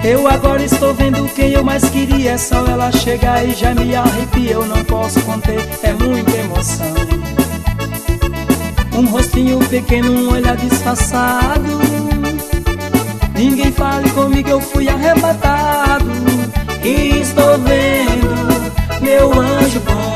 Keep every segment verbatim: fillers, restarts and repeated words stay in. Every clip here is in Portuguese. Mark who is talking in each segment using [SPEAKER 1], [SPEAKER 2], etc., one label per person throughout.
[SPEAKER 1] Eu agora estou vendo quem eu mais queria. É só ela chegar e já me arrepia. Eu não posso conter, é muita emoção. Um rostinho pequeno, um olhar disfarçado. Ninguém fale comigo, eu fui arrebatado. E estou vendo meu anjo bom.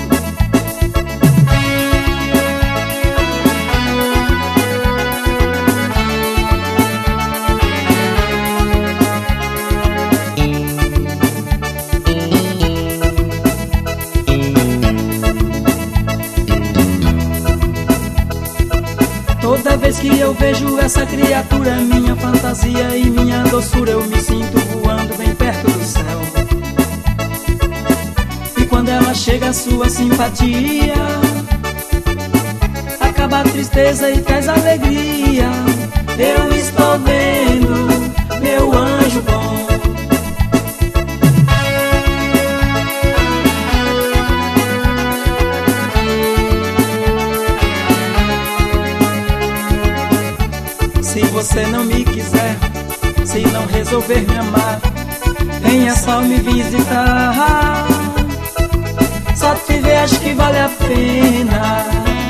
[SPEAKER 1] Toda vez que eu vejo essa criatura, minha fantasia e minha doçura, eu me sinto voando bem perto do céu. E quando ela chega, a sua simpatia acaba a tristeza e traz alegria. Eu estou vendo meu anjo bom. Se você não me quiser, se não resolver me amar, venha só me visitar. Só te ver acho que vale a pena.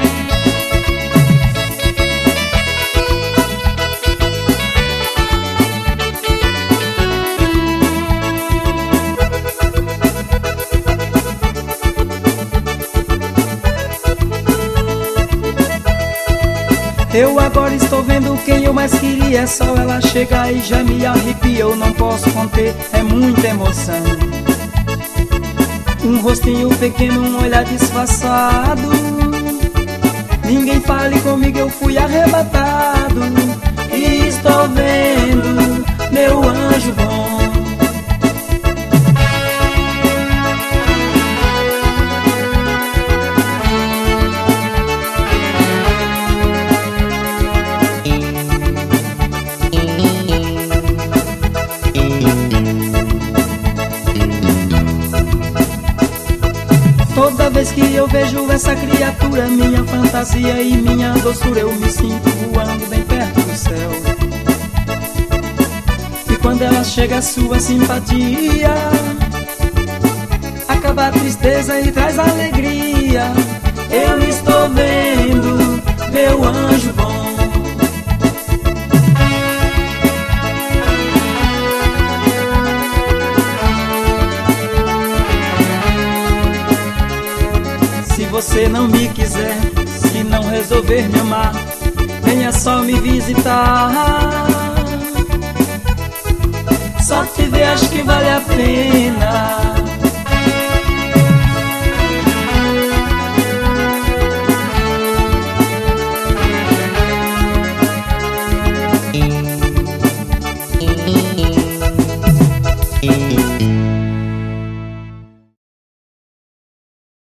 [SPEAKER 1] Eu agora estou vendo quem eu mais queria. É só ela chegar e já me arrepia. Eu não posso conter, é muita emoção. Um rostinho pequeno, um olhar disfarçado. Ninguém fale comigo, eu fui arrebatado. E estou vendo meu anjo bom. Toda vez que eu vejo essa criatura, minha fantasia e minha doçura, eu me sinto voando bem perto do céu. E quando ela chega, a sua simpatia acaba a tristeza e traz alegria. Eu estou vendo meu anjo bom. Se você não me quiser, se não resolver me amar, venha só me visitar. Só te ver acho que vale a pena.